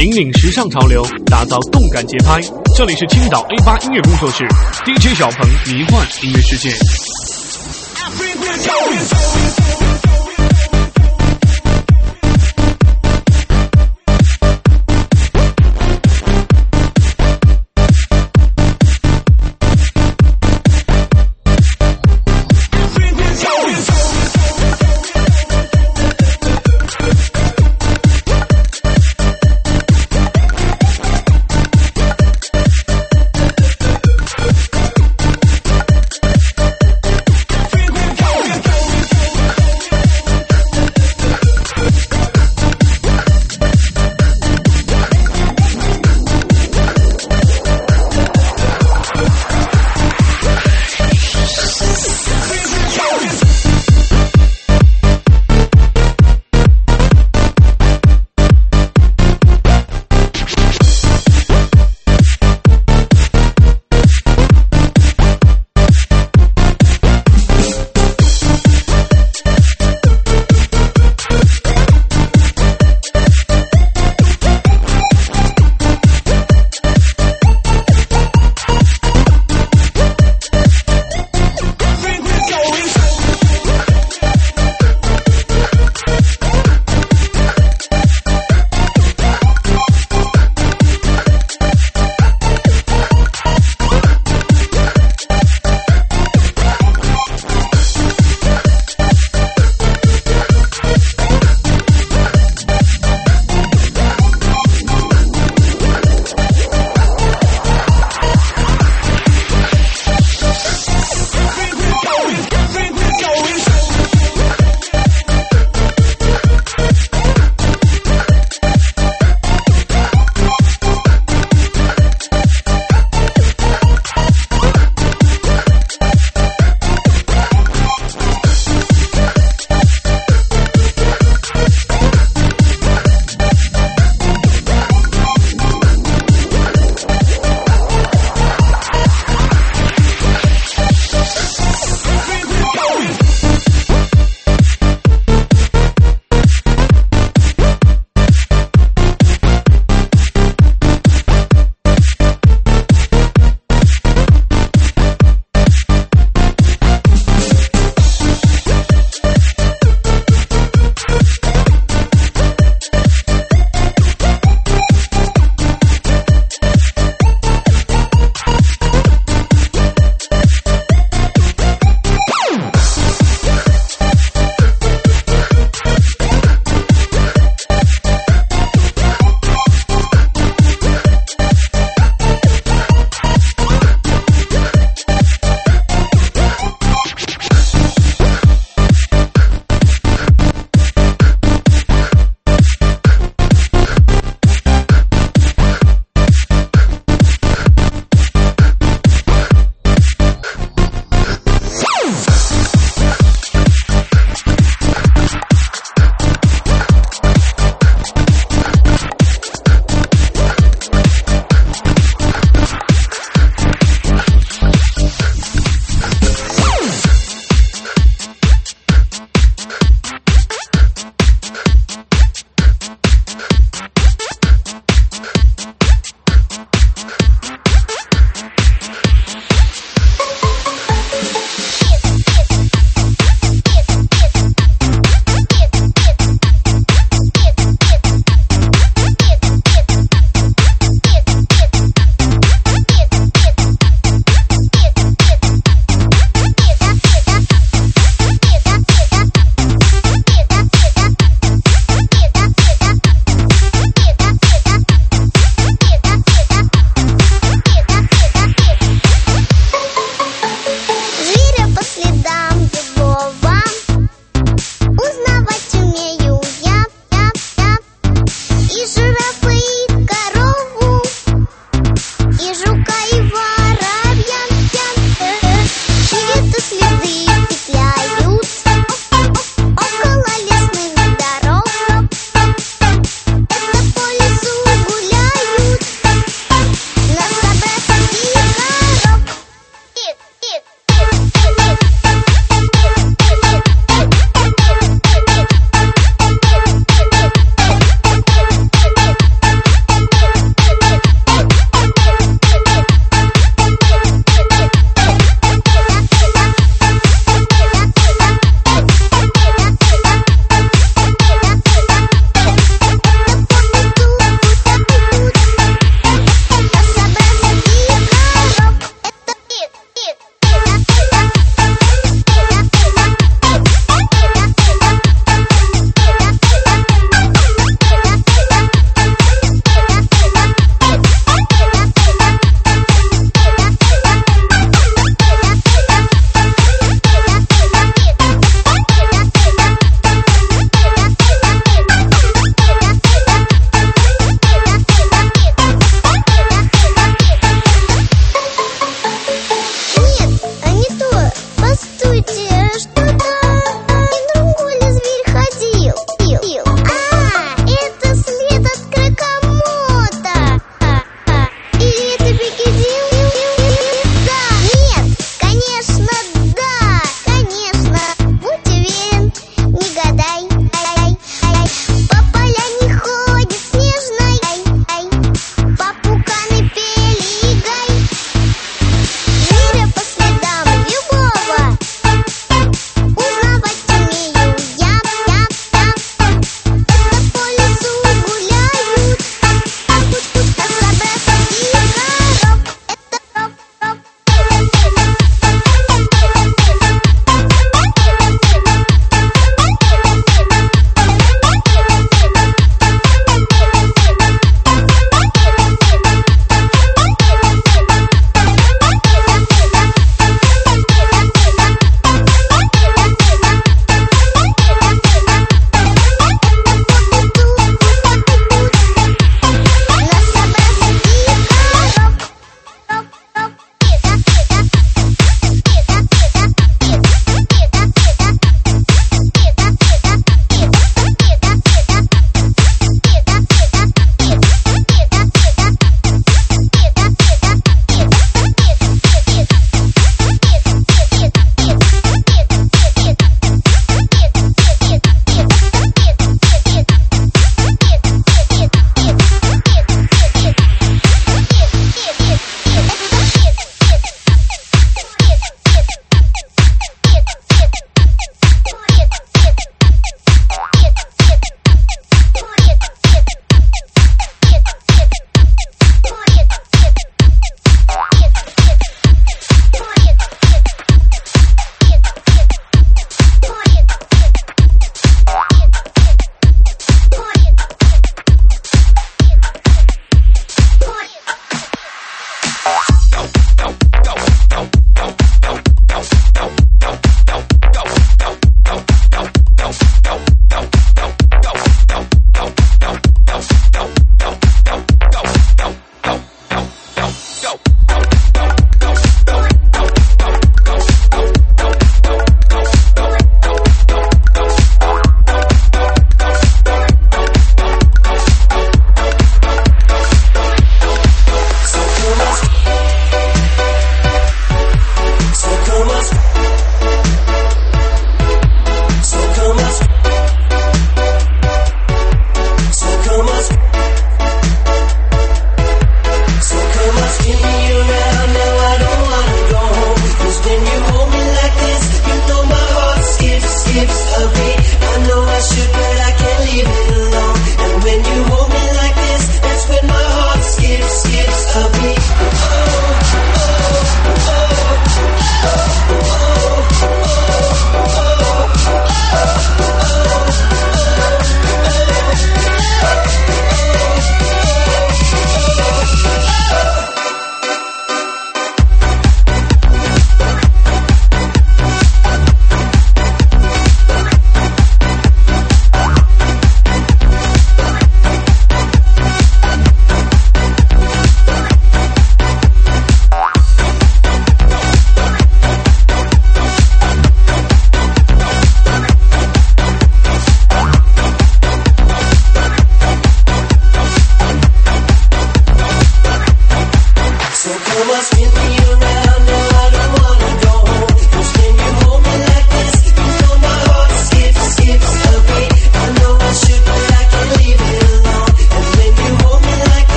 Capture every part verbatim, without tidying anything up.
引领时尚潮流，打造动感节拍。这里是青岛 A 八音乐工作室 D J 小鹏迷幻音乐世界。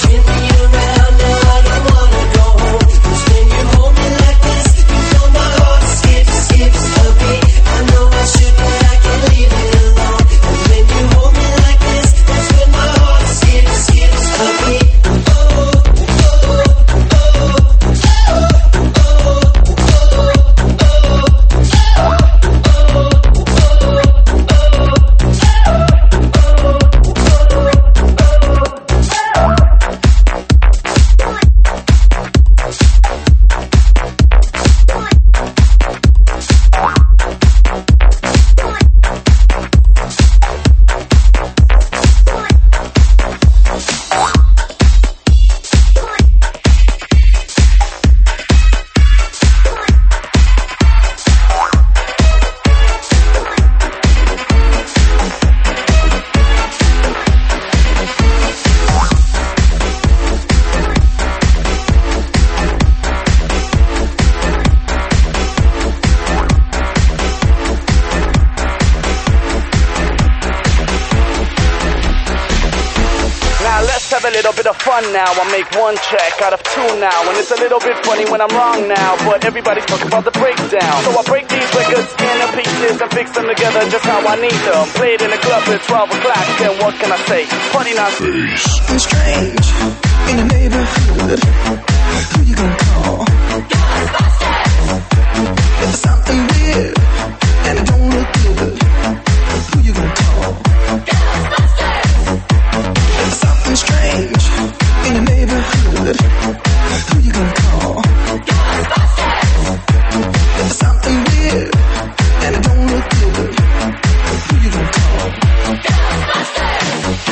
Have a little bit of fun now. I make one check out of two now, and it's a little bit funny when I'm wrong now, but everybody's talking about the breakdown. So I break these records into pieces and fix them together just how I need them. Play it in the club at twelve o'clock, then what can I say? Party now. Something strange in the neighborhood. Who you gonna call? Ghostbusters. There's something weird and it don't look good. Who you gonna call? Ghostbusters. There's something strange in the neighborhood. Who you gonna call? Ghostbusters. There's something weird and it don't look good. Who you gonna call? Ghostbusters.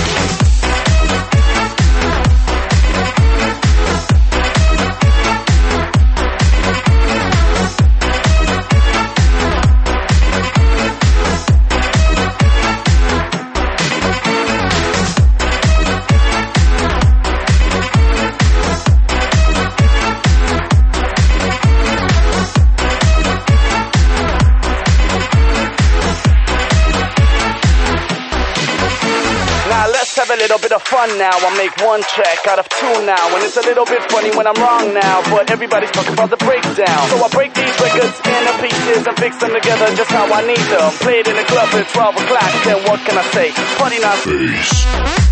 Have a little bit of fun now. I make one check out of two now, and it's a little bit funny when I'm wrong now, but everybody's talking about the breakdown. So I break these records into pieces and fix them together just how I need them. Play it in the club at twelve o'clock, then what can I say? Party now. Peace.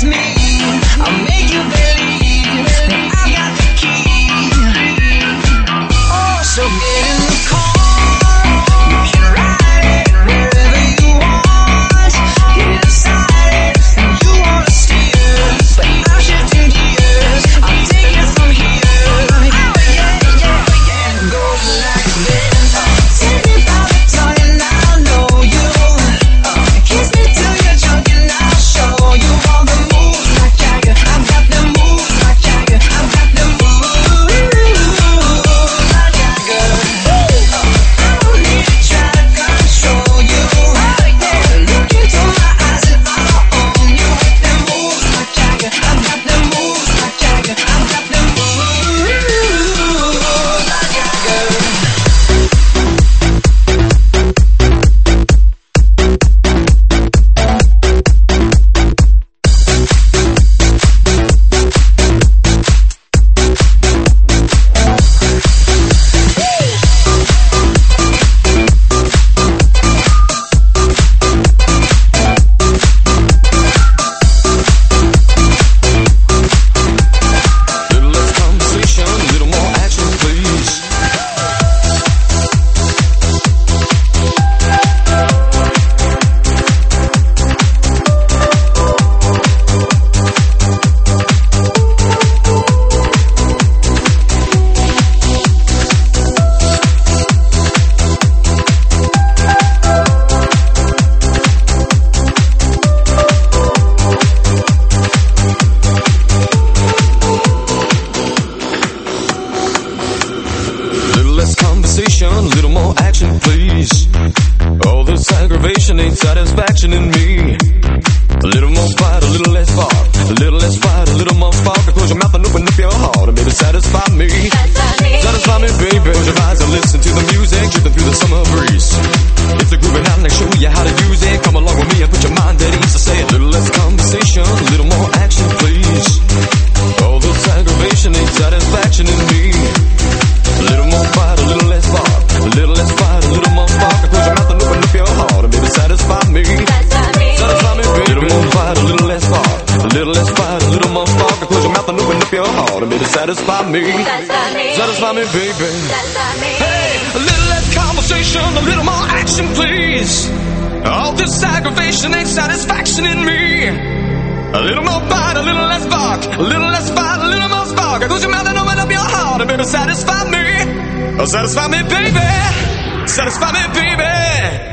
Satisfy me, satisfy me, baby. Hey, a little less conversation, a little more action, please. All this aggravation ain't satisfaction in me. A little more bite, a little less bark, a little less fight, a little more spark. Close your mouth and open up your heart, and baby, satisfy me. Oh, satisfy me, baby. Satisfy me, baby.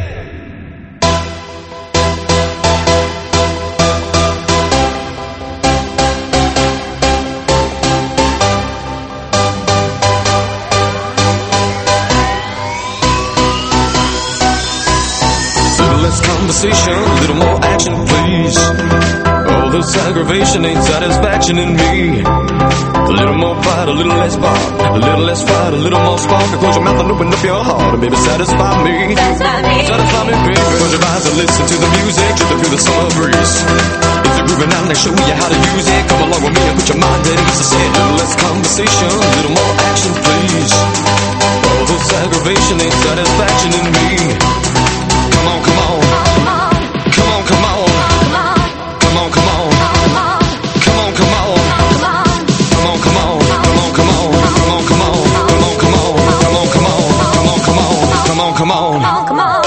Conversation, a little more action, please. All this aggravation ain't satisfaction in me. A little more fight, a little less bark, a little less fight, a little more spark. Close your mouth and open up your heart, and baby, satisfy me. Satisfy me, satisfy me, baby. Close your eyes and listen to the music, drifting through the summer breeze. It's a grooving out and I show you how to use it. Come along with me and put your mind at ease. I say a little less conversation, a little more action, please. All this aggravation ain't satisfaction in me. Come on, come on. Come on, come on. Come on, come on. Come on, come on. Come on, come on. Come on, come on. Come on, come on. Come on, come on. Come on, come on. Come on, come on. Come on, come on. Come on.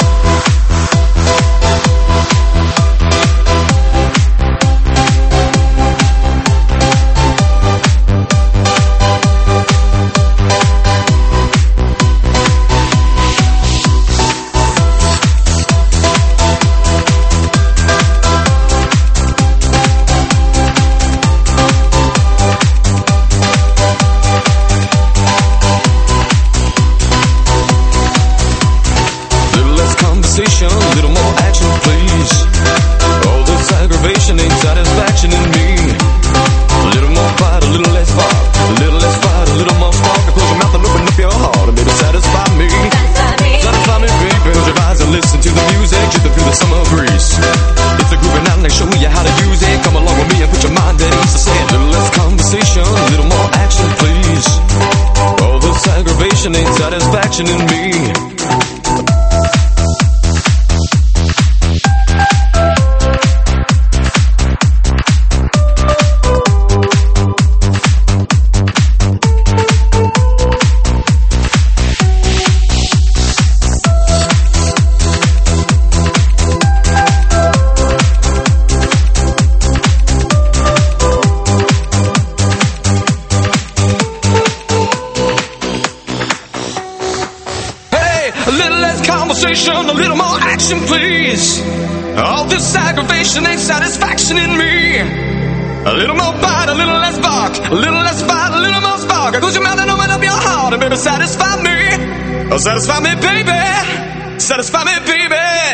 Ain't satisfaction in me. compensation, a little more action, please. All this aggravation ain't satisfaction in me. A little more bite, a little less bark, a little less fight, a little more spark. Close your mouth and open up your heart and baby, satisfy me. Oh, satisfy me, baby. Satisfy me, baby.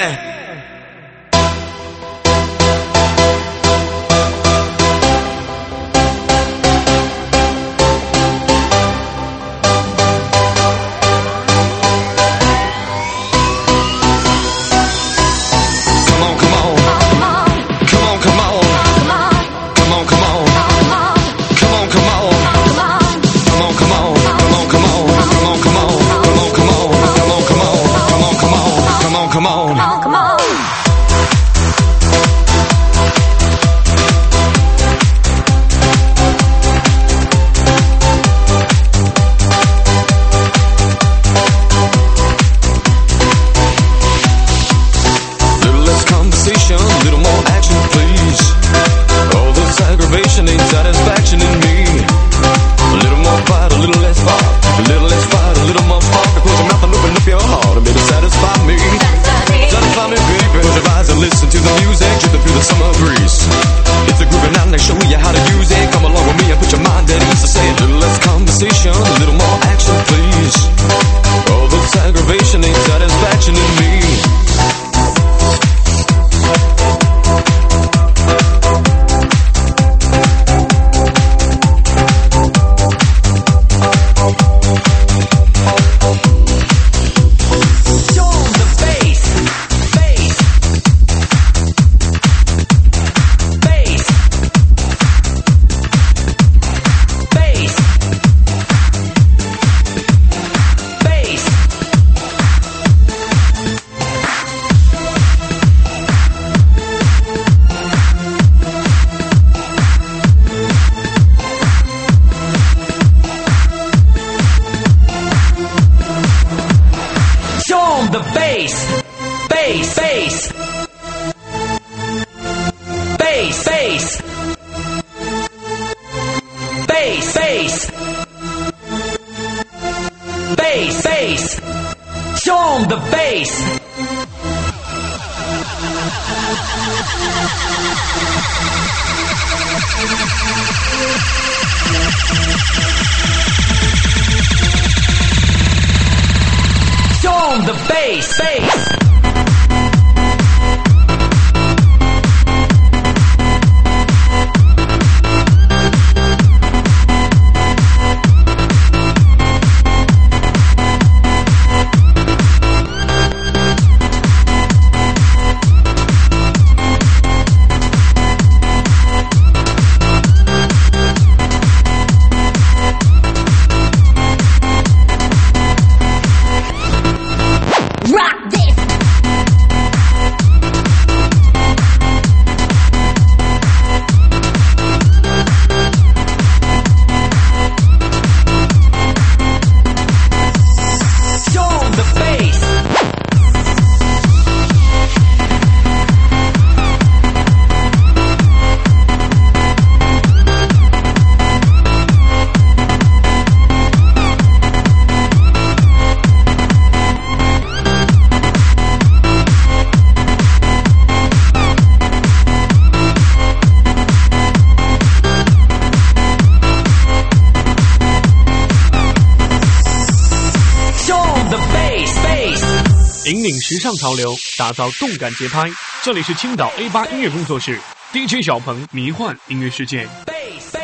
引领时尚潮流，打造动感节拍。这里是青岛 A 八音乐工作室 D J 小鹏迷幻音乐世界。 Bass,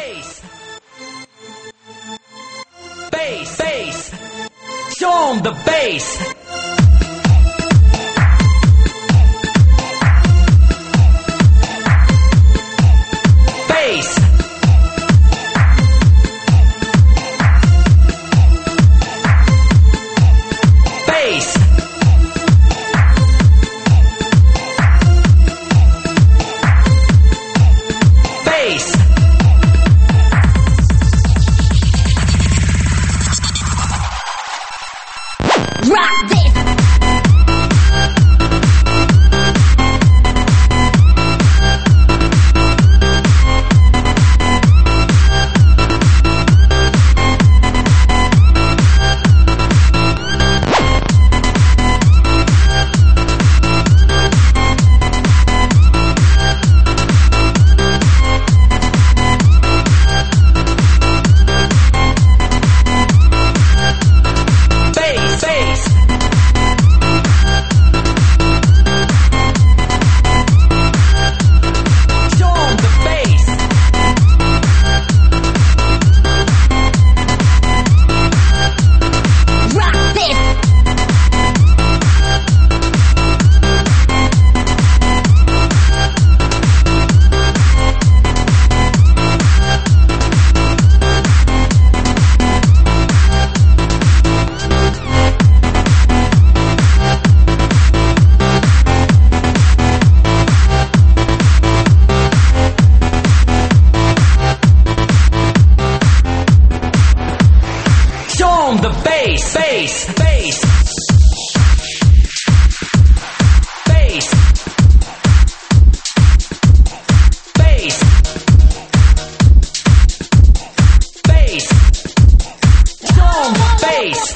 bass, bass, bass. Show 'em the bass. Bass. Bass. Bass. Rock this. bass, bass, bass, bass, bass, bass, strong bass.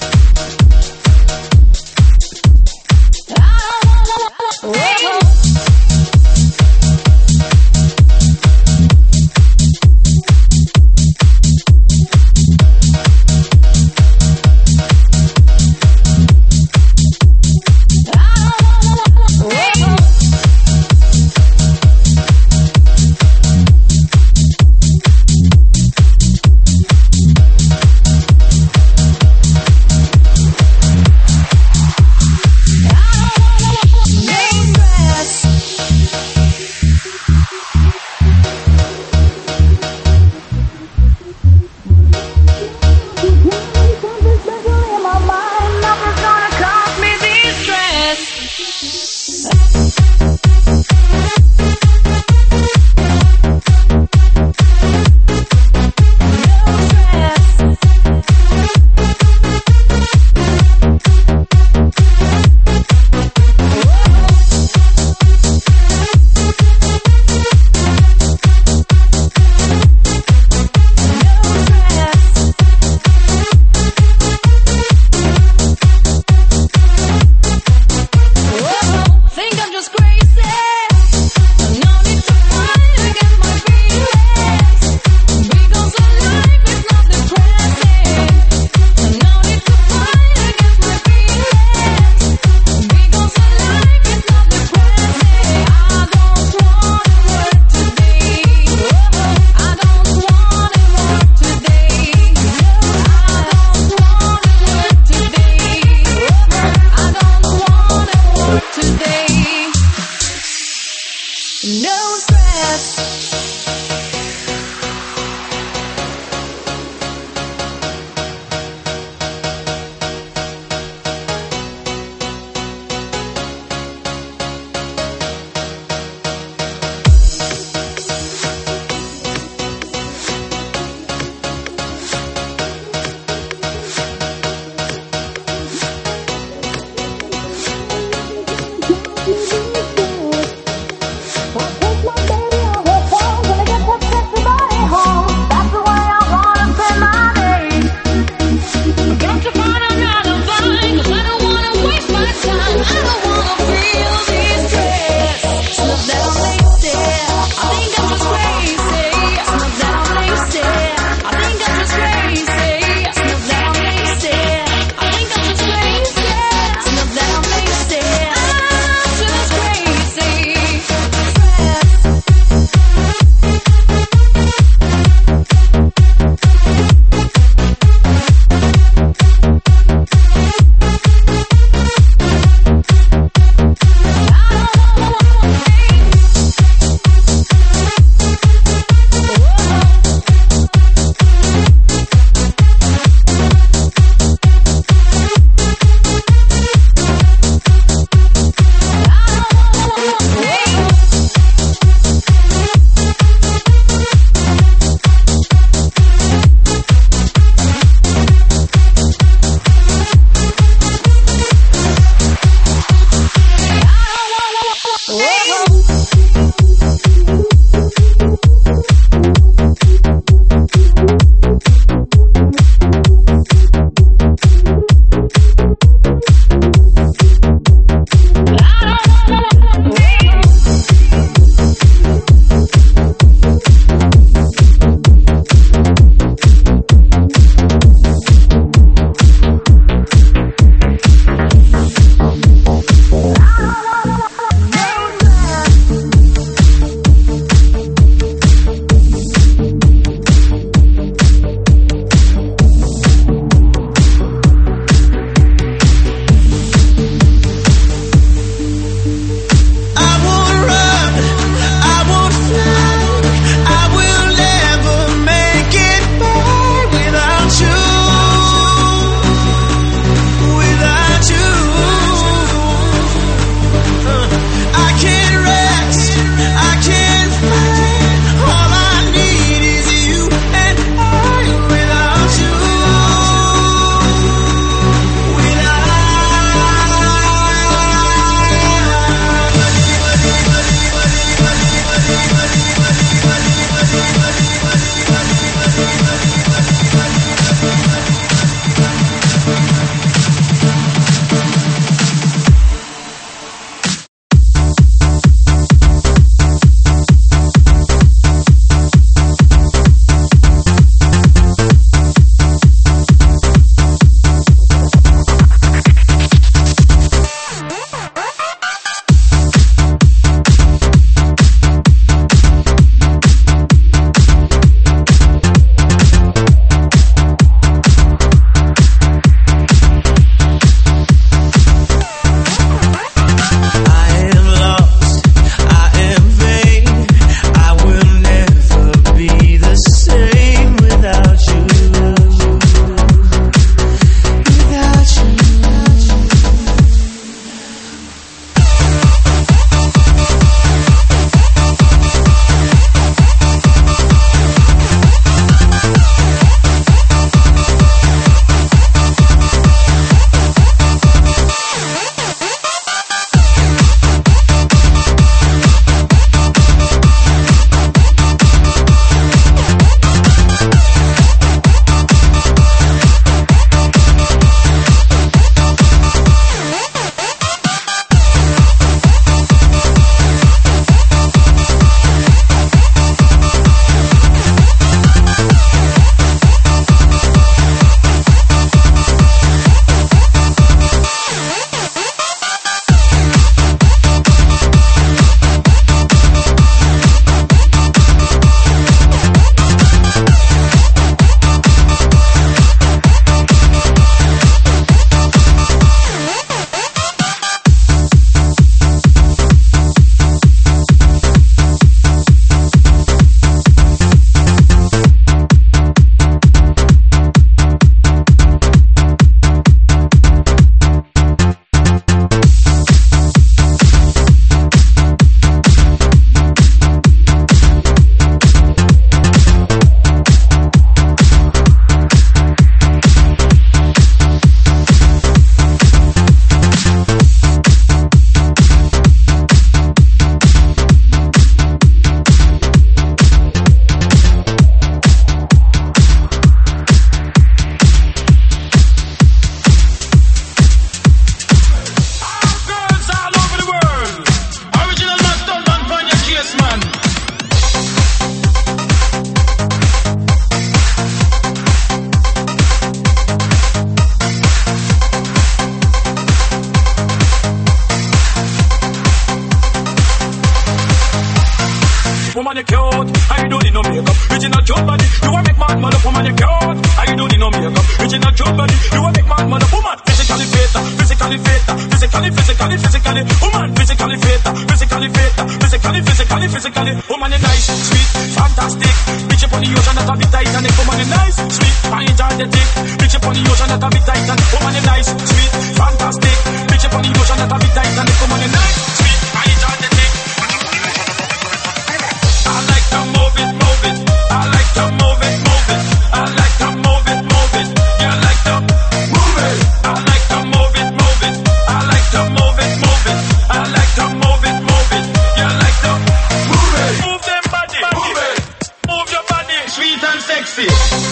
Whoa. cute body, you a make mad mother woman you cute. How you don't need no makeup, original cute body, you a make mad mother woman. Physically fit, physically fit, physically, physically, physically, woman, physically fit, physically fit, physically, physically, physically, woman you nice, sweet, fantastic. Bitch up on the ocean that a bit Titanic, woman you nice, sweet, energetic. Bitch up on the ocean that a bit Titanic, woman you nice, sweet, fantastic. Bitch up on the ocean that a bit Titanic, woman you nice, sweet, energetic. I like to move it, move it. I like to move it, move it. I like to move it, move it. You like to move it. I like to move it, move it. I like to move it, move it. I like to move it, move it. You like to move it. Move them body, move it. Move your body, sweet and sexy.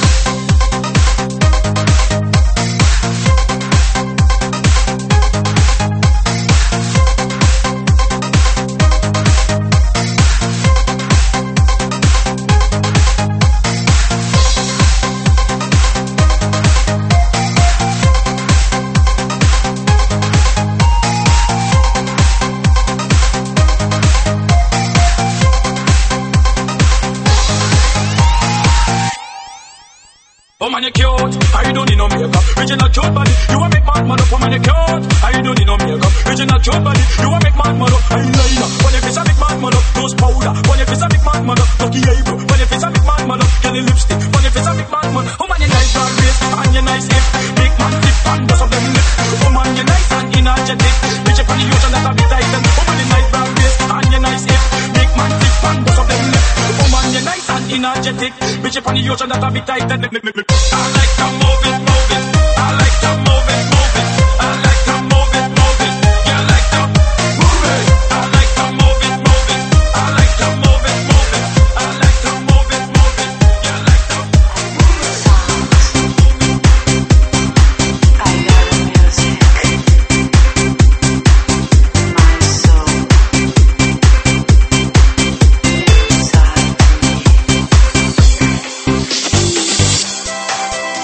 Woman you cute, how you don't need no makeup. Original cute body, you a make mad mother. Woman you cute, how you don't need no makeup. Original cute body, you a make mad mother. Eyeliner, when your face a make mad mother. Nose powder, when your face a make mad mother. Lucky eyebrow, when your face a make mad mother. Kelly lipstick, when your face a make mad mother. Woman you nice broad waist, and you nice hip. Big man tip and bust up them lip. Woman you nice and energetic. Bitch up on the ocean that a bit tight. Woman you nice broad waist, and you nice hip. Big man tip and bust up them lip. Woman you nice and energetic. Bitch up on the ocean that a bit tight. I like to move it, move it. I like to move it, move it. I like to move it, move it. You like to move it. I like to move it, move it. I like to move it, move it. I like to move it, move it. You like to move it. I love music. My soul inside me.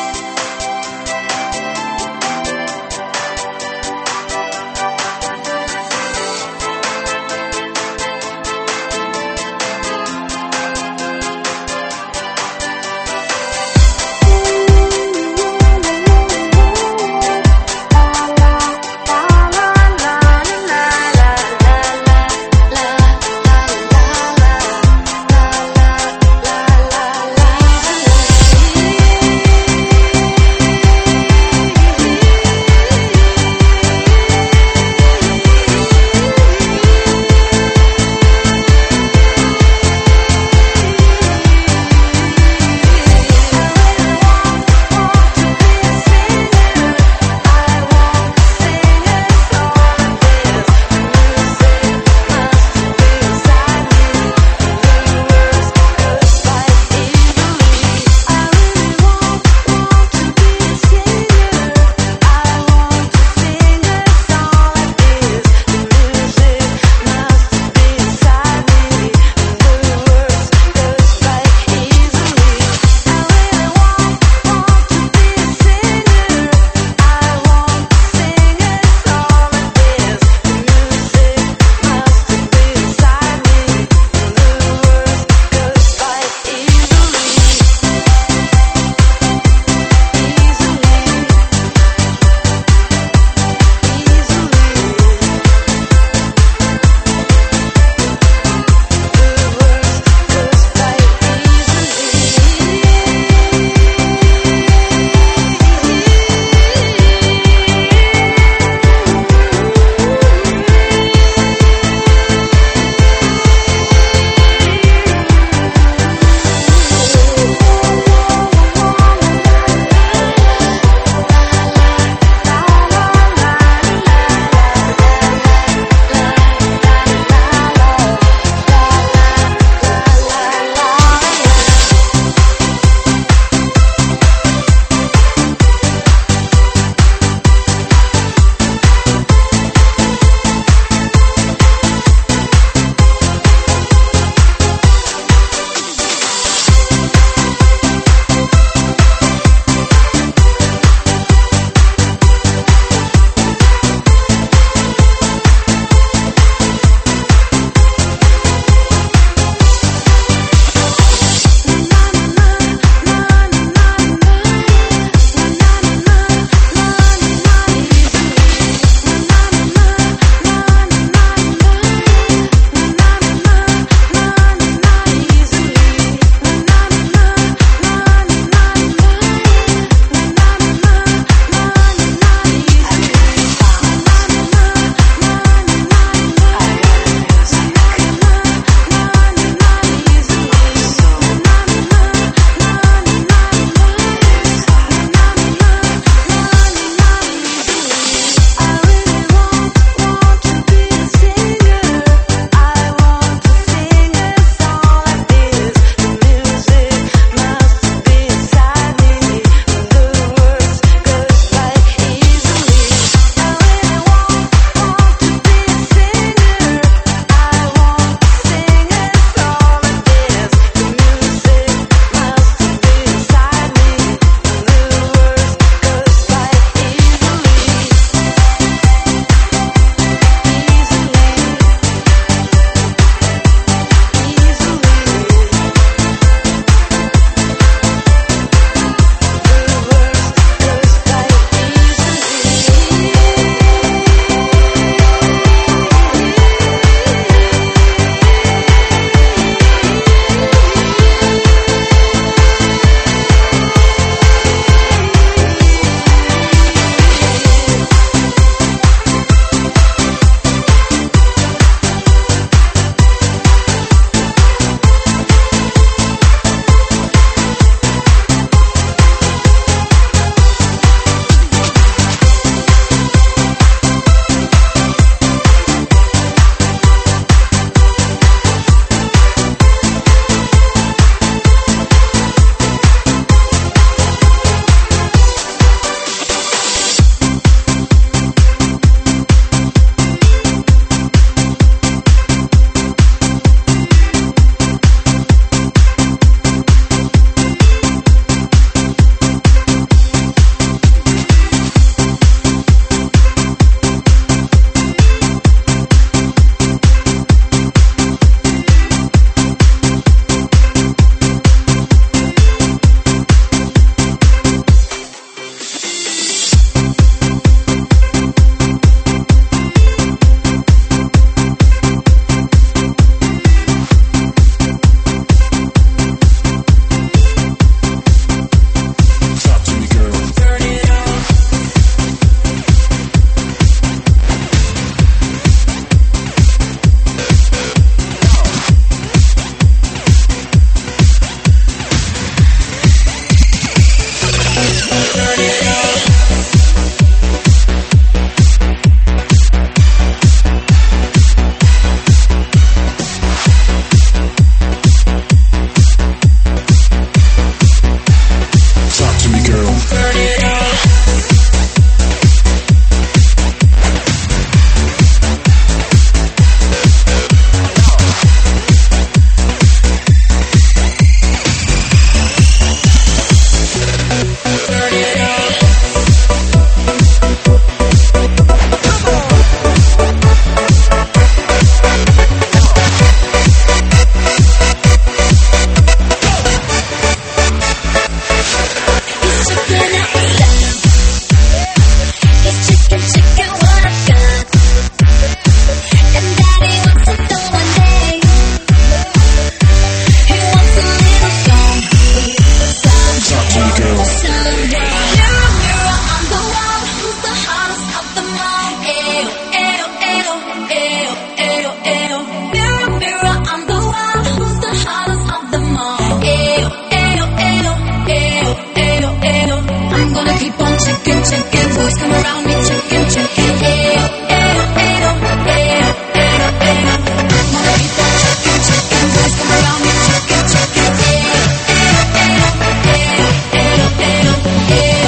boys come around me, checking, checking. Ayo, ayo, ayo, ayo, ayo, ayo. Wanna keep on checking, checking. Boys come around me, checking, checking. Ayo, ayo, ayo, ayo, ayo, ayo,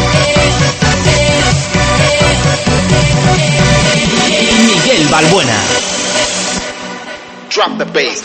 ayo, ayo, ayo. Miguel Balbuena. Drop the bass.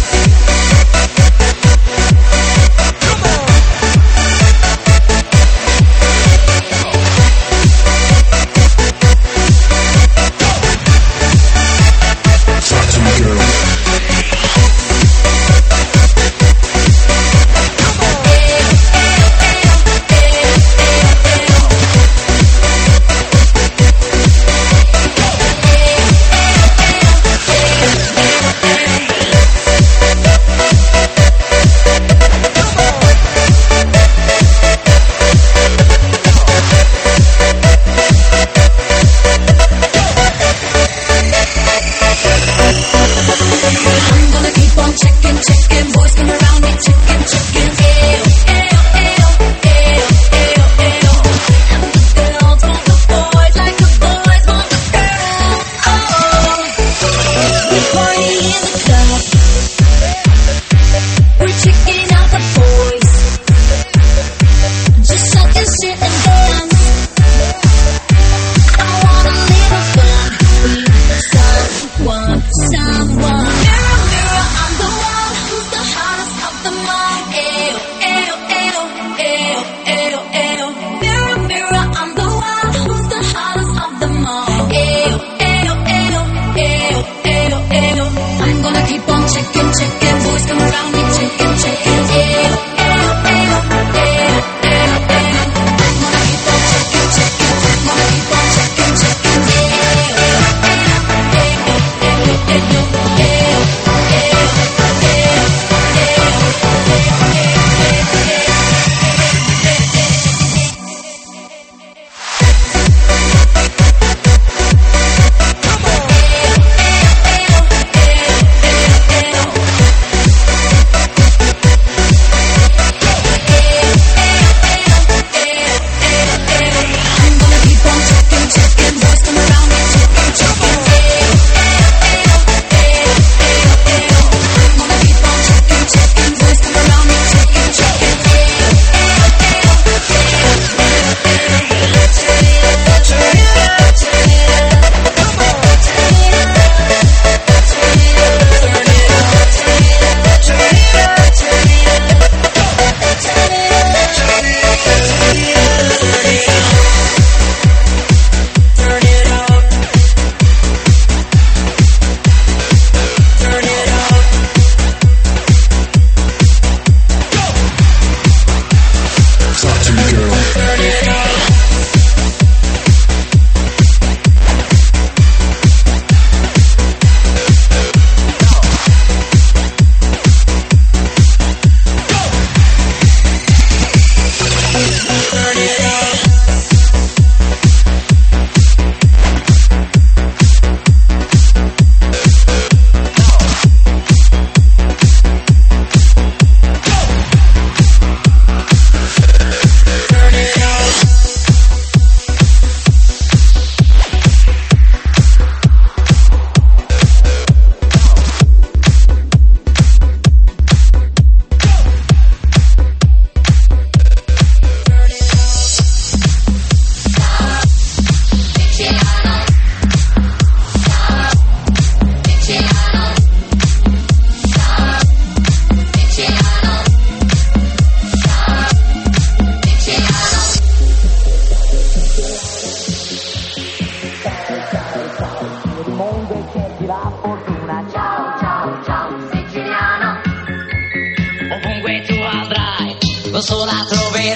sola troverai.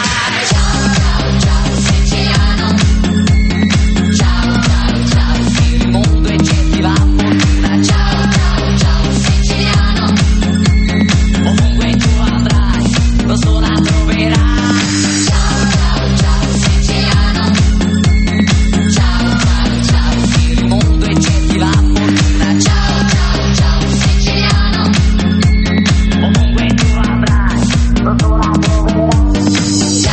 Ciao, ciao, ciao, siciliano. Ciao, ciao, ciao, il mondo è gente la fortuna. Ciao, ciao, ciao, siciliano. Ovunque tu andrai, lo sola troverai. Ciao, ciao, ciao, siciliano. Ciao, ciao, ciao, il mondo è gente la fortuna. Ciao, ciao, ciao, siciliano. Ovunque tu andrai, lo sola troverai.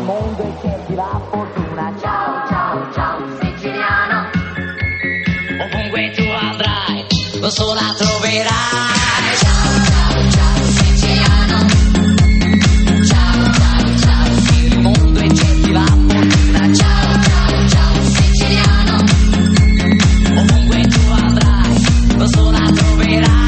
mondo e cerchi la fortuna. Ciao, ciao, ciao, siciliano. Ovunque tu andrai, lo sola troverai. Ciao, ciao, ciao, siciliano. Ciao, ciao, ciao, il mondo e cerchi la fortuna. Ciao, ciao, ciao, siciliano. Ovunque tu andrai, lo sola troverai.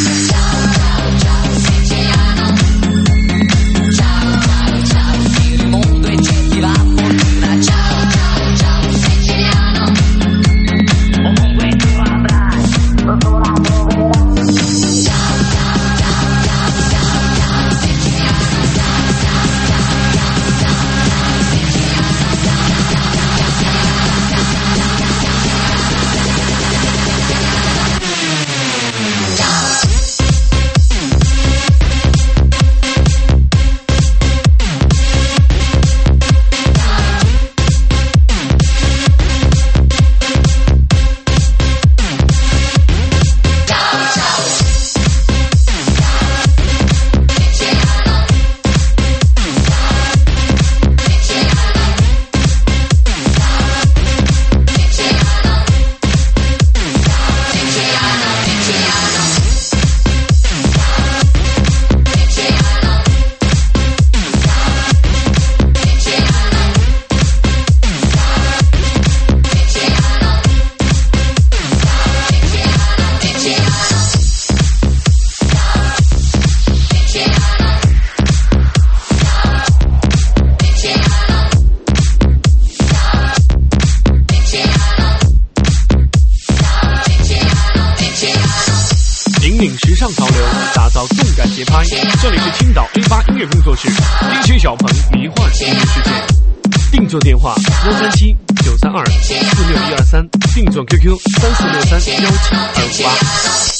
引领时尚潮流，打造动感节拍。这里是青岛 A 八音乐工作室 D J 小鹏迷幻音乐世界。定做电话：幺三七九三二四六一二三，定做 Q Q 三四六三幺七二五八。